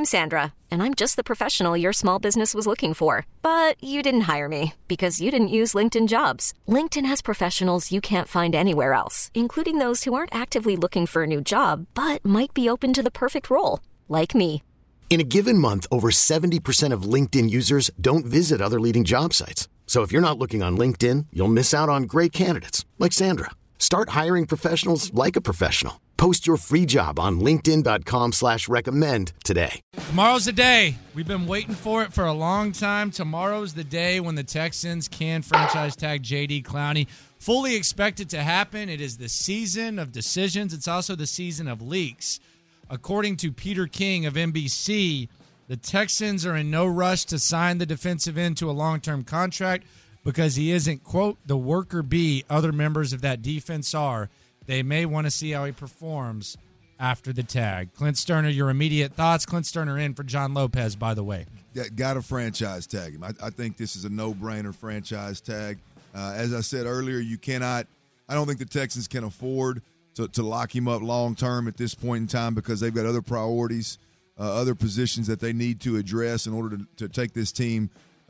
I'm Sandra, and I'm just the professional your small business was looking for. But you didn't hire me because you didn't use LinkedIn Jobs. LinkedIn has professionals you can't find anywhere else, including those who aren't actively looking for a new job, but might be open to the perfect role, like me. In a given month, over 70% of LinkedIn users don't visit other leading job sites. So if you're not looking on LinkedIn, you'll miss out on great candidates like Sandra. Start hiring professionals like a professional. Post your free job on linkedin.com/recommend today. Tomorrow's the day. We've been waiting for it for a long time. Tomorrow's the day when the Texans can franchise tag J.D. Clowney. Fully expect it to happen. It is the season of decisions. It's also the season of leaks. According to Peter King of NBC, the Texans are in no rush to sign the defensive end to a long-term contract because he isn't, quote, the worker bee other members of that defense are. They may want to see how he performs after the tag. Clint Sterner, your immediate thoughts. Clint Sterner in for John Lopez, by the way. Got to franchise tag him. I think this is a no-brainer franchise tag. As I said earlier, I don't think the Texans can afford to lock him up long-term at this point in time because they've got other priorities, other positions that they need to address in order to take this team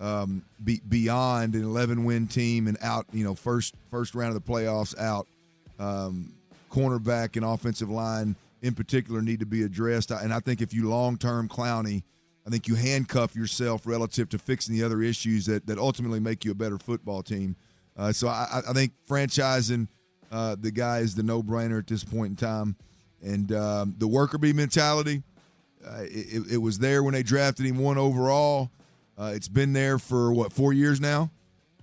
beyond an 11-win team and out, first round of the playoffs out. Cornerback and offensive line in particular need to be addressed. And I think if you long-term Clowney, I think you handcuff yourself relative to fixing the other issues that ultimately make you a better football team. So I think franchising the guy is the no-brainer at this point in time. And the worker bee mentality, it was there when they drafted him 1 overall. It's been there for 4 years now.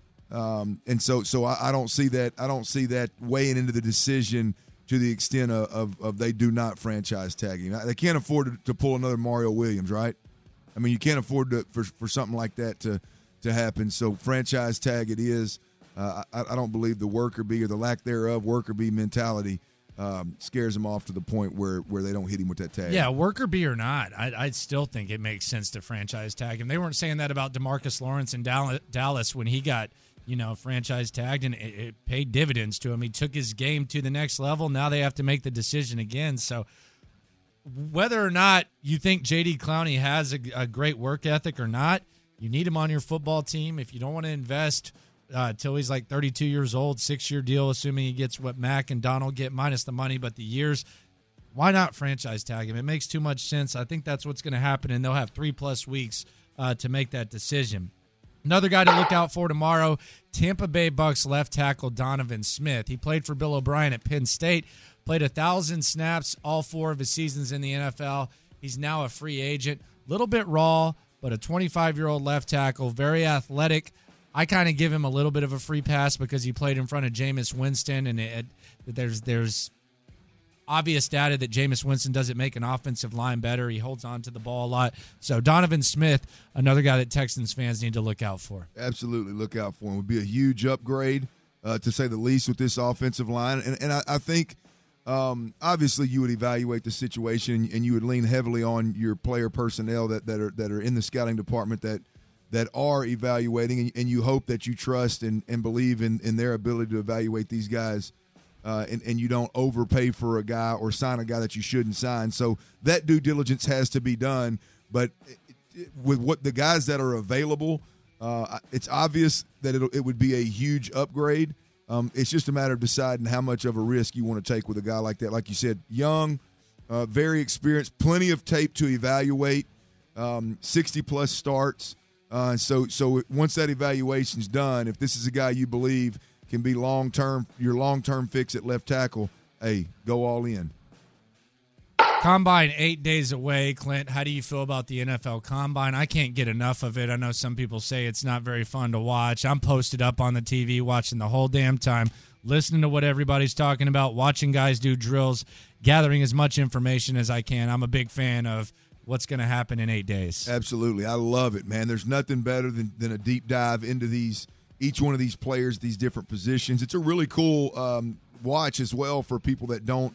And so I don't see that. I don't see that weighing into the decision to the extent of they do not franchise tag him. They can't afford to pull another Mario Williams, right? I mean, you can't afford for something like that to happen. So franchise tag it is. I don't believe the worker bee or the lack thereof worker bee mentality scares them off to the point where they don't hit him with that tag. Yeah, worker bee or not, I still think it makes sense to franchise tag him. They weren't saying that about DeMarcus Lawrence in Dallas when he got franchise tagged, and it paid dividends to him. He took his game to the next level. Now they have to make the decision again. So whether or not you think J.D. Clowney has a great work ethic or not, you need him on your football team. If you don't want to invest till he's like 32 years old, 6-year deal, assuming he gets what Mac and Donald get minus the money, but the years, why not franchise tag him? It makes too much sense. I think that's what's going to happen, and they'll have 3+ weeks to make that decision. Another guy to look out for tomorrow, Tampa Bay Bucks left tackle Donovan Smith. He played for Bill O'Brien at Penn State, played 1,000 snaps all 4 of his seasons in the NFL. He's now a free agent. Little bit raw, but a 25-year-old left tackle, very athletic. I kind of give him a little bit of a free pass because he played in front of Jameis Winston, and there's obvious data that Jameis Winston doesn't make an offensive line better. He holds on to the ball a lot. So Donovan Smith, another guy that Texans fans need to look out for. Absolutely look out for him. Would be a huge upgrade, to say the least, with this offensive line. And I think obviously you would evaluate the situation and you would lean heavily on your player personnel that are in the scouting department that are evaluating, and you hope that you trust and believe in their ability to evaluate these guys. And you don't overpay for a guy or sign a guy that you shouldn't sign. So that due diligence has to be done. But with what the guys that are available, it's obvious that it would be a huge upgrade. It's just a matter of deciding how much of a risk you want to take with a guy like that. Like you said, young, very experienced, plenty of tape to evaluate, 60-plus starts. So once that evaluation's done, if this is a guy you believe can be your long-term fix at left tackle, hey, go all in. Combine 8 days away. Clint, how do you feel about the NFL Combine? I can't get enough of it. I know some people say it's not very fun to watch. I'm posted up on the TV watching the whole damn time, listening to what everybody's talking about, watching guys do drills, gathering as much information as I can. I'm a big fan of what's going to happen in 8 days. Absolutely. I love it, man. There's nothing better than a deep dive into each one of these players, these different positions. It's a really cool watch as well for people that don't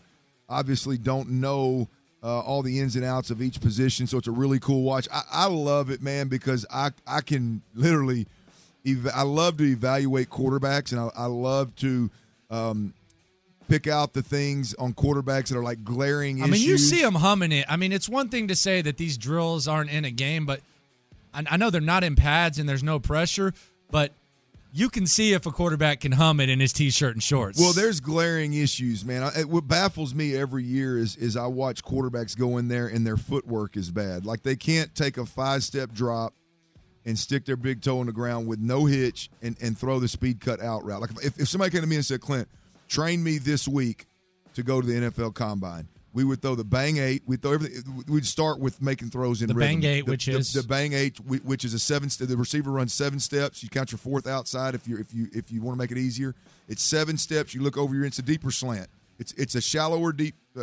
know all the ins and outs of each position. So it's a really cool watch. I love it, man, because I can literally I love to evaluate quarterbacks, and I love to pick out the things on quarterbacks that are like glaring issues. I mean, you see them humming it. I mean, it's one thing to say that these drills aren't in a game, but I know they're not in pads and there's no pressure, but you can see if a quarterback can hum it in his T-shirt and shorts. Well, there's glaring issues, man. What baffles me every year is I watch quarterbacks go in there and their footwork is bad. Like they can't take a 5-step drop and stick their big toe in the ground with no hitch and throw the speed cut out route. Like if somebody came to me and said, Clint, train me this week to go to the NFL Combine, we would throw the bang 8. We'd throw everything. We'd start with making throws in the rhythm. Bang 8, which is the Bang 8, which is a 7. The receiver runs 7 steps. You count your 4th outside if you want to make it easier. It's 7 steps. You look over it's a deeper slant. It's a shallower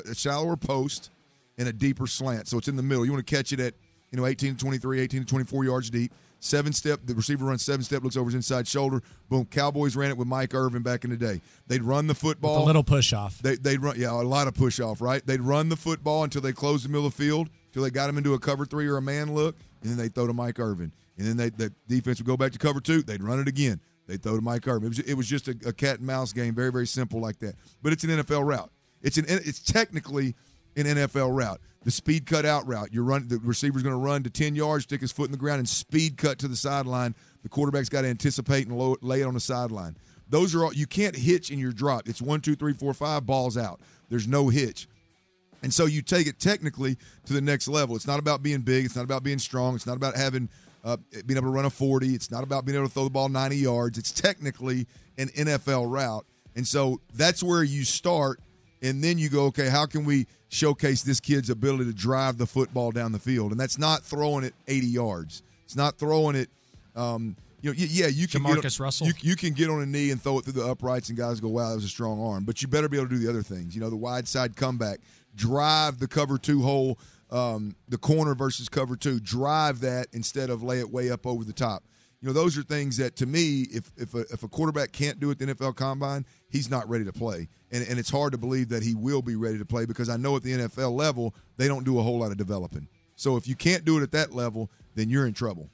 post and a deeper slant. So it's in the middle. You want to catch it at 18 to 23, 18 to 24 yards deep. 7-step, the receiver runs 7-step, looks over his inside shoulder. Boom. Cowboys ran it with Mike Irvin back in the day. They'd run the football. With a little push-off. They'd run, a lot of push-off, right? They'd run the football until they closed the middle of the field, until they got him into a cover 3 or a man look, and then they'd throw to Mike Irvin. And then the defense would go back to cover 2. They'd run it again. They'd throw to Mike Irvin. It was just a cat and mouse game, very, very simple like that. But it's an NFL route. It's technically an NFL route. The speed cut out route. The receiver's going to run to 10 yards, stick his foot in the ground, and speed cut to the sideline. The quarterback's got to anticipate and lay it on the sideline. Those are all. You can't hitch in your drop. It's 1, 2, 3, 4, 5 balls out. There's no hitch. And so you take it technically to the next level. It's not about being big. It's not about being strong. It's not about being able to run a 40. It's not about being able to throw the ball 90 yards. It's technically an NFL route. And so that's where you start. And then you go, okay, how can we showcase this kid's ability to drive the football down the field? And that's not throwing it 80 yards. It's not throwing it, you can Jamarcus Russell. You can get on a knee and throw it through the uprights, and guys go, wow, that was a strong arm. But you better be able to do the other things. The wide side comeback, drive the cover 2 hole, the corner versus cover 2, drive that instead of lay it way up over the top. Those are things that, to me, if a quarterback can't do it at the NFL Combine, he's not ready to play. And it's hard to believe that he will be ready to play, because I know at the NFL level, they don't do a whole lot of developing. So if you can't do it at that level, then you're in trouble.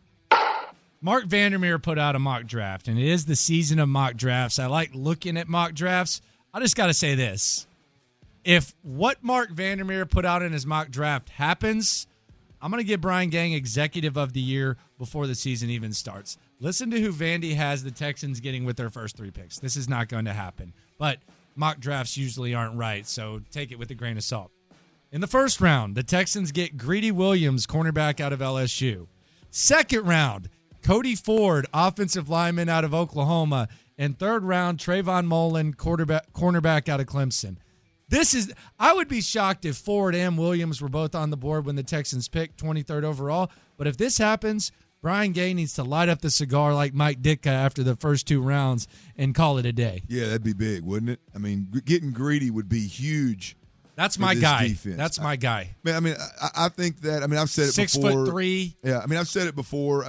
Mark Vandermeer put out a mock draft, and it is the season of mock drafts. I like looking at mock drafts. I just got to say this. If what Mark Vandermeer put out in his mock draft happens, I'm going to give Brian Gang Executive of the Year before the season even starts. Listen to who Vandy has the Texans getting with their first 3 picks. This is not going to happen. But mock drafts usually aren't right, so take it with a grain of salt. In the first round, the Texans get Greedy Williams, cornerback out of LSU. Second round, Cody Ford, offensive lineman out of Oklahoma. And third round, Trayvon Mullen, cornerback out of Clemson. I would be shocked if Ford and Williams were both on the board when the Texans picked 23rd overall. But if this happens, Brian Gay needs to light up the cigar like Mike Ditka after the first 2 rounds and call it a day. Yeah, that'd be big, wouldn't it? I mean, getting greedy would be huge. That's my guy. Defense. That's my guy. I think that. I've said it 6 before. 6'3". Yeah, I've said it before.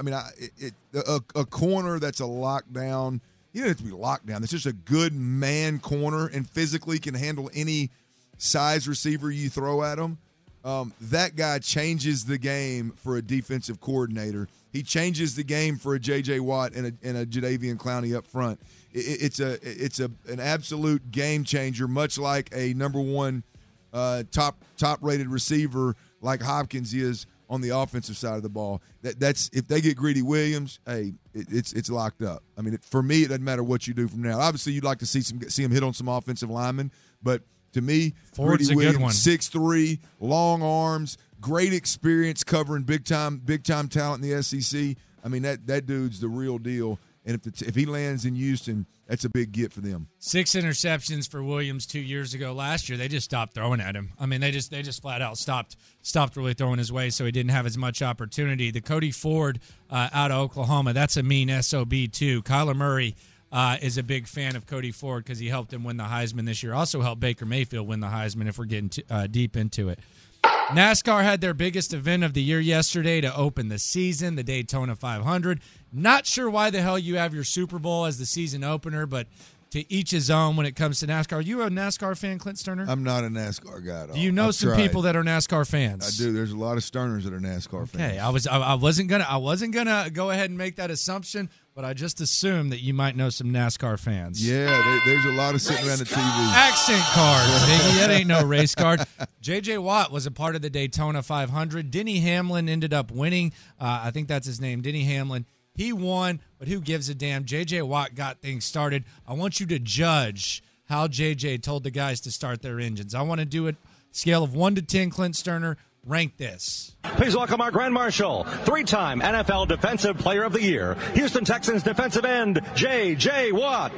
A corner that's a lockdown. You don't have to be locked down. It's just a good man corner and physically can handle any size receiver you throw at him. That guy changes the game for a defensive coordinator. He changes the game for a J.J. Watt and a Jadeveon Clowney up front. It's an absolute game changer, much like a number 1 top-rated receiver like Hopkins is on the offensive side of the ball. That's if they get Greedy Williams, hey, it's locked up. For me, it doesn't matter what you do from now. Obviously, you'd like to see him hit on some offensive linemen, but to me, Ford's Greedy a good Williams, one. 6'3", long arms, great experience covering big time talent in the SEC. That dude's the real deal. And if he lands in Houston, that's a big get for them. 6 interceptions for Williams 2 years ago. Last year, they just stopped throwing at him. They just flat out stopped really throwing his way, so he didn't have as much opportunity. The Cody Ford out of Oklahoma, that's a mean SOB too. Kyler Murray is a big fan of Cody Ford because he helped him win the Heisman this year. Also helped Baker Mayfield win the Heisman if we're getting deep into it. NASCAR had their biggest event of the year yesterday to open the season, the Daytona 500. Not sure why the hell you have your Super Bowl as the season opener, but to each his own when it comes to NASCAR. Are you a NASCAR fan, Clint Sterner? I'm not a NASCAR guy at all. Do you know some people that are NASCAR fans? I do. There's a lot of Sterners that are NASCAR fans. Okay, I wasn't gonna go ahead and make that assumption, but but I just assumed that you might know some NASCAR fans. Yeah, there's a lot of sitting around the TV. Accent cards, Biggie. That ain't no race card. J.J. Watt was a part of the Daytona 500. Denny Hamlin ended up winning. I think that's his name, Denny Hamlin. He won, but who gives a damn? J.J. Watt got things started. I want you to judge how J.J. told the guys to start their engines. I want to do it scale of 1 to 10, Clint Sterner. Rank this. Please welcome our Grand Marshal, 3-time NFL Defensive Player of the Year, Houston Texans defensive end, J.J. Watt.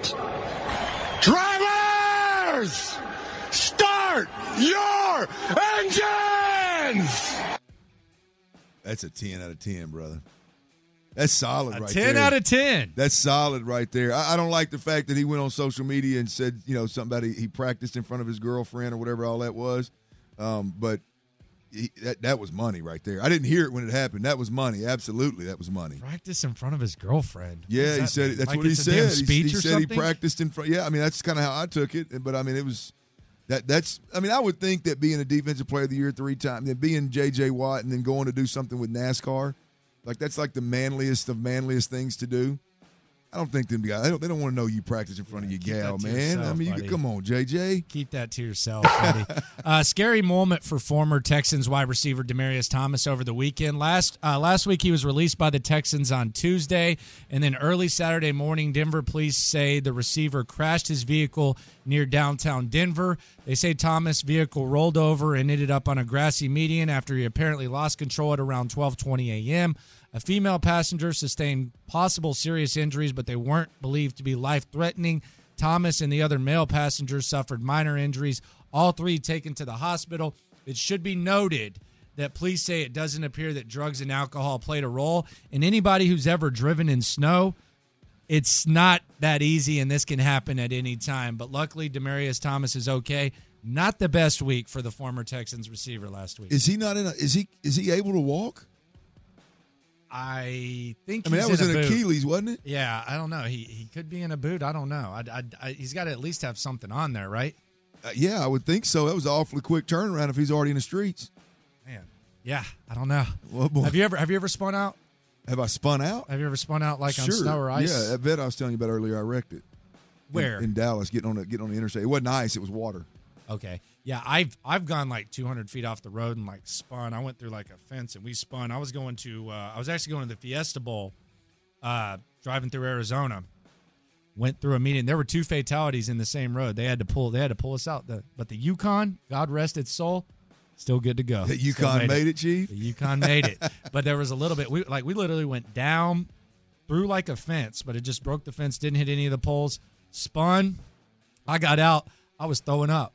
Drivers, start your engines! That's a 10 out of 10, brother. That's solid right 10 there. 10 out of 10. That's solid right there. I don't like the fact that he went on social media and said, something about he practiced in front of his girlfriend or whatever all that was. But that was money right there. I didn't hear it when it happened. That was money. Absolutely, that was money. Practice in front of his girlfriend. Yeah, he said that's like what he said. He said he practiced in front. Yeah, I mean that's kind of how I took it. But I mean it was that's. I mean I would think that being a Defensive Player of the Year 3 times, then being J.J. Watt, and then going to do something with NASCAR, like that's like the manliest of manliest things to do. I don't think them guys. They don't want to know you practice in front of your gal, man. Yourself, I mean, you come on, JJ. Keep that to yourself, buddy. Scary moment for former Texans wide receiver Demaryius Thomas over the weekend. Last week, he was released by the Texans on Tuesday, and then early Saturday morning, Denver police say the receiver crashed his vehicle near downtown Denver. They say Thomas' vehicle rolled over and ended up on a grassy median after he apparently lost control at around 12:20 a.m. A female passenger sustained possible serious injuries, but they weren't believed to be life-threatening. Thomas and the other male passengers suffered minor injuries, all 3 taken to the hospital. It should be noted that police say it doesn't appear that drugs and alcohol played a role. And anybody who's ever driven in snow, it's not that easy, and this can happen at any time. But luckily, Demaryius Thomas is okay. Not the best week for the former Texans receiver last week. Is he not in? Is he able to walk? I think that was an Achilles, wasn't it? Yeah, I don't know. He could be in a boot. I don't know. He's got to at least have something on there, right? Yeah, I would think so. That was an awfully quick turnaround if he's already in the streets. Man, yeah, I don't know. Well, boy. Have you ever spun out? Have I spun out? Have you ever spun out on snow or ice? Yeah, that vet I was telling you about earlier, I wrecked it. Where? In Dallas, getting on the interstate. It wasn't ice, it was water. Okay. Yeah, I've gone like 200 feet off the road and like spun. I went through like a fence and we spun. I was actually going to the Fiesta Bowl, driving through Arizona. Went through a meeting. There were 2 fatalities in the same road. They had to pull us out. But the Yukon, God rest its soul, still good to go. The Yukon made it, Chief. The Yukon made it. But there was a little bit. We literally went down through like a fence, but it just broke the fence. Didn't hit any of the poles. Spun. I got out. I was throwing up.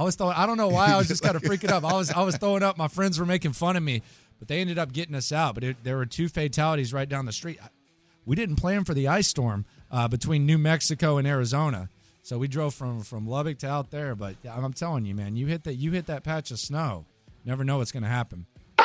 I don't know why. I was just kind of freaking up. I was throwing up. My friends were making fun of me, but they ended up getting us out. But there were 2 fatalities right down the street. We didn't plan for the ice storm between New Mexico and Arizona, so we drove from Lubbock to out there. But I'm telling you, man, you hit that patch of snow. Never know what's going to happen.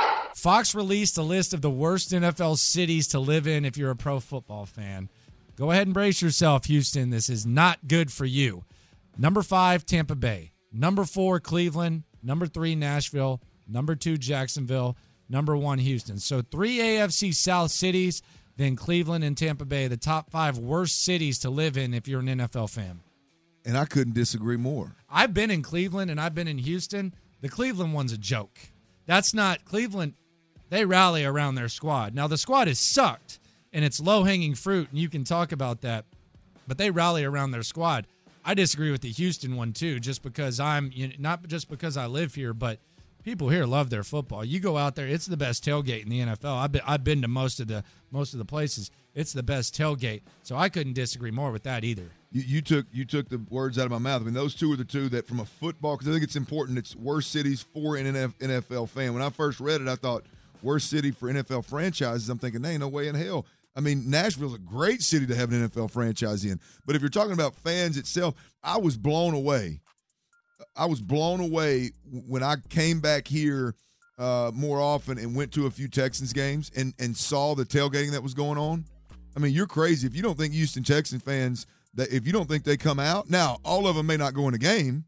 Fox released a list of the worst NFL cities to live in if you're a pro football fan. Go ahead and brace yourself, Houston. This is not good for you. Number 5, Tampa Bay. Number 4, Cleveland. Number 3, Nashville. Number 2, Jacksonville. Number 1, Houston. So 3 AFC South cities, then Cleveland and Tampa Bay, the top 5 worst cities to live in if you're an NFL fan. And I couldn't disagree more. I've been in Cleveland and I've been in Houston. The Cleveland one's a joke. That's not Cleveland. They rally around their squad. Now, the squad has sucked, and it's low-hanging fruit, and you can talk about that. But they rally around their squad. I disagree with the Houston one too, just because not just because I live here, but people here love their football. You go out there, it's the best tailgate in the NFL. I've been to most of the places. It's the best tailgate, so I couldn't disagree more with that either. You took the words out of my mouth. I mean, those 2 are the 2 that from a football, because I think it's important. It's worst cities for an NFL fan. When I first read it, I thought worst city for NFL franchises. I'm thinking, ain't no way in hell. I mean, Nashville's a great city to have an NFL franchise in. But if you're talking about fans itself, I was blown away. I was blown away when I came back here more often and went to a few Texans games and saw the tailgating that was going on. I mean, you're crazy if you don't think Houston Texans fans, that if you don't think they come out. Now, all of them may not go in a game,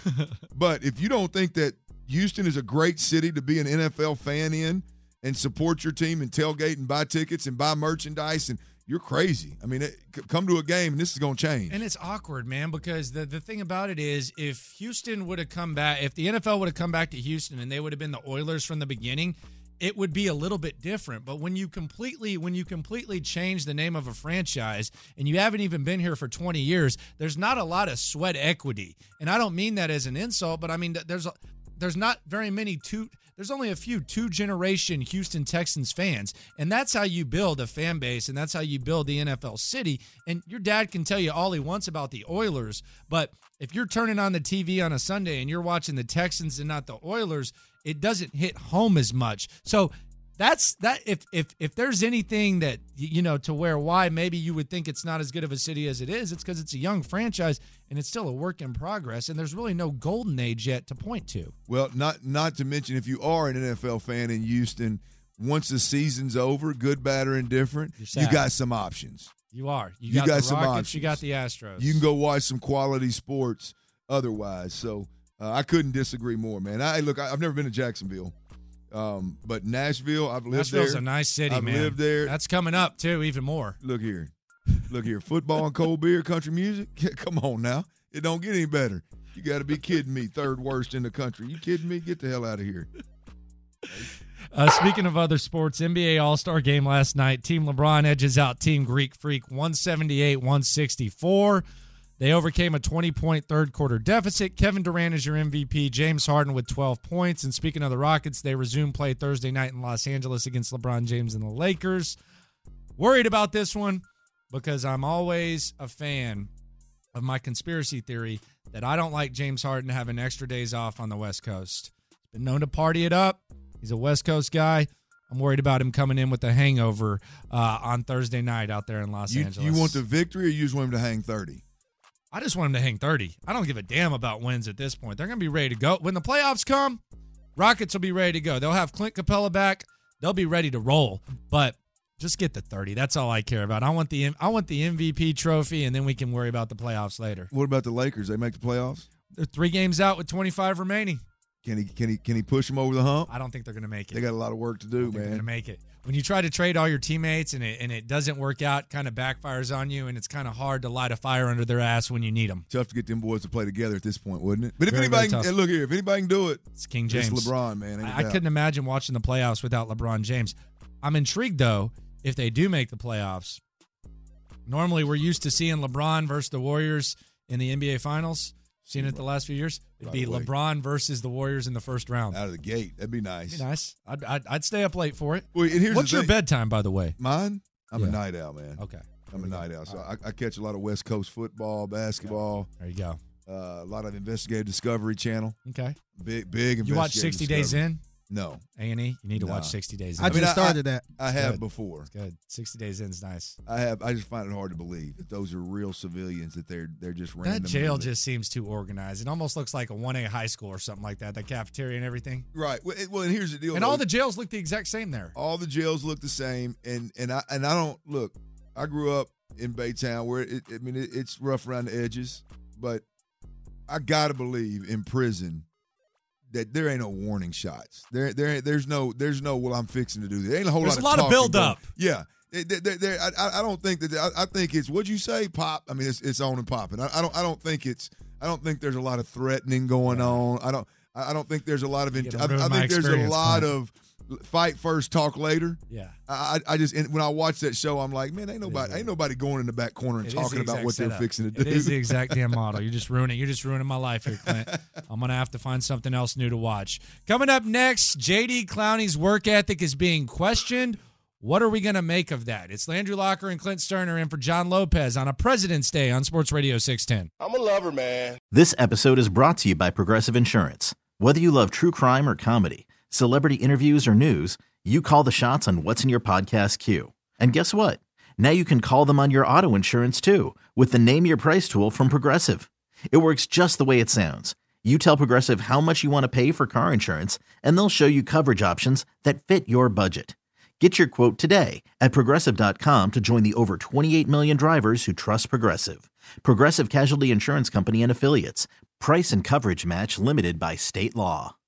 but if you don't think that Houston is a great city to be an NFL fan in, and support your team and tailgate and buy tickets and buy merchandise, and you're crazy. I mean, come to a game, and this is going to change. And it's awkward, man, because the thing about it is if Houston would have come back, if the NFL would have come back to Houston and they would have been the Oilers from the beginning, it would be a little bit different. But when you completely change the name of a franchise and you haven't even been here for 20 years, there's not a lot of sweat equity. And I don't mean that as an insult, but I mean there's not very many there's only a few two-generation Houston Texans fans, and that's how you build a fan base, and that's how you build the NFL city. And your dad can tell you all he wants about the Oilers, but if you're turning on the TV on a Sunday and you're watching the Texans and not the Oilers, it doesn't hit home as much. So that's that. If there's anything that, you know, to where why maybe you would think it's not as good of a city as it is, it's because it's a young franchise and it's still a work in progress, and there's really no golden age yet to point to. Well, not to mention, if you are an NFL fan in Houston, once the season's over, good, bad, or indifferent, you got some options. You are. You got the some Rockets, options. you got the Astros. You can go watch some quality sports otherwise. So I couldn't disagree more, man. I've never been to Jacksonville. But Nashville, I've lived there. Nashville's a nice city, man. I've lived there. That's coming up, too, even more. Look here. Football and cold beer, country music. Come on now. It don't get any better. You got to be kidding me. Third worst in the country. You kidding me? Get the hell out of here. Speaking of other sports, NBA All-Star game last night. Team LeBron edges out Team Greek Freak 178-164. They overcame a 20-point third-quarter deficit. Kevin Durant is your MVP. James Harden with 12 points. And speaking of the Rockets, they resume play Thursday night in Los Angeles against LeBron James and the Lakers. Worried about this one because I'm always a fan of my conspiracy theory that I don't like James Harden having extra days off on the West Coast. He's been known to party it up. He's a West Coast guy. I'm worried about him coming in with a hangover on Thursday night out there in Los Angeles. You want the victory, or you just want him to hang 30? I just want him to hang 30. I don't give a damn about wins at this point. They're going to be ready to go. When the playoffs come, Rockets will be ready to go. They'll have Clint Capella back. They'll be ready to roll. But just get the 30. That's all I care about. I want the MVP trophy, and then we can worry about the playoffs later. What about the Lakers? They make the playoffs? They're 3 games out with 25 remaining. Can he push them over the hump? I don't think they're going to make it. They got a lot of work to do, man. They're going to make it. When you try to trade all your teammates and it doesn't work out, kind of backfires on you, and it's kind of hard to light a fire under their ass when you need them. Tough to get them boys to play together at this point, wouldn't it? But if very, anybody, very and look here, if anybody can do it, it's King James. It's LeBron, man. I couldn't imagine watching the playoffs without LeBron James. I'm intrigued, though, if they do make the playoffs. Normally, we're used to seeing LeBron versus the Warriors in the NBA Finals. Seen it the last few years. It'd be LeBron versus the Warriors in the first round. Out of the gate. That'd be nice. That'd be nice. I'd stay up late for it. Well, and here's What's your bedtime, by the way? Mine? I'm a night owl, man. Okay. I'm a night owl. So I catch a lot of West Coast football, basketball. There you go. A lot of investigative Discovery Channel. Okay. Big investigative You watch 60 Discovery. Days In? No. A&E? You need to watch 60 Days In. I just started that. I have before. It's good. 60 Days In is nice. I just find it hard to believe that those are real civilians, that they're just random. That jail just seems too organized. It almost looks like a 1A high school or something like that, the cafeteria and everything. Right. Well, and here's the deal. And all the jails look the exact same there. All the jails look the same, and I don't look. I grew up in Baytown where it's rough around the edges, but I gotta believe in prison that there ain't no warning shots. There's no. Well, I'm fixing to do this. There ain't a whole There's lot a lot of build going. up. Yeah. I don't think that. I think it's what'd you say, pop. I mean, it's on and popping. I don't think there's a lot of threatening going on. I don't think there's a lot of. I think there's a lot of fight first, talk later. Yeah. I just when I watch that show, I'm like, man, ain't nobody going in the back corner and talking about what they're fixing to do. It is the exact damn model. You're just ruining my life here, Clint. I'm gonna have to find something else new to watch. Coming up next, JD Clowney's work ethic is being questioned. What are we gonna make of that? It's Landry Locker and Clint Sterner in for John Lopez on a President's Day on Sports Radio 610. I'm a lover, man. This episode is brought to you by Progressive Insurance. Whether you love true crime or comedy, celebrity interviews or news, you call the shots on what's in your podcast queue. And guess what? Now you can call them on your auto insurance too with the Name Your Price tool from Progressive. It works just the way it sounds. You tell Progressive how much you want to pay for car insurance, and they'll show you coverage options that fit your budget. Get your quote today at Progressive.com to join the over 28 million drivers who trust Progressive. Progressive Casualty Insurance Company and Affiliates. Price and coverage match limited by state law.